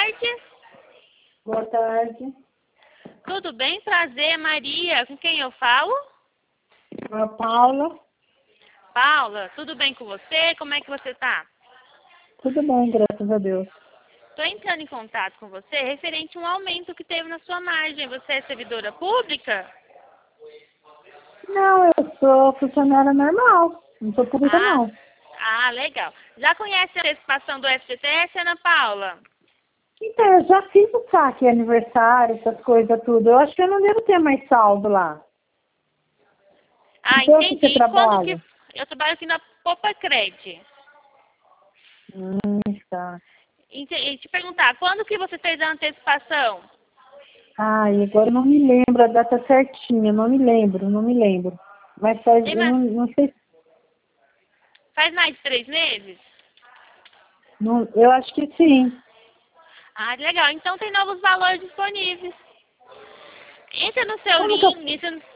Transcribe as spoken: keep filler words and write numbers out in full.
tarde. Boa tarde. Tudo bem? Prazer, Maria. Com quem eu falo? A Paula. Paula, tudo bem com você? Como é que você tá? Tudo bem, graças a Deus. Estou entrando em contato com você referente a um aumento que teve na sua margem. Você é servidora pública? Não, eu sou funcionária normal. Não sou pública, Ah, não. ah, legal. Já conhece a antecipação do F G T S, Ana Paula? Então, eu já fiz o saque, aniversário, essas coisas tudo. Eu acho que eu não devo ter mais saldo lá. Ah, Então, que entendi. você E quando trabalha? que... Eu trabalho aqui na Popa Cred. Hum, tá. E te e te perguntar, quando que você fez a antecipação? Ai, agora eu não me lembro a data certinha. Não me lembro, não me lembro. Mas faz, Tem eu mais... não, não sei. Faz mais de três meses? Não, eu acho que sim. Ah, legal. Então tem novos valores disponíveis. Entra no seu Como que eu... link, entra no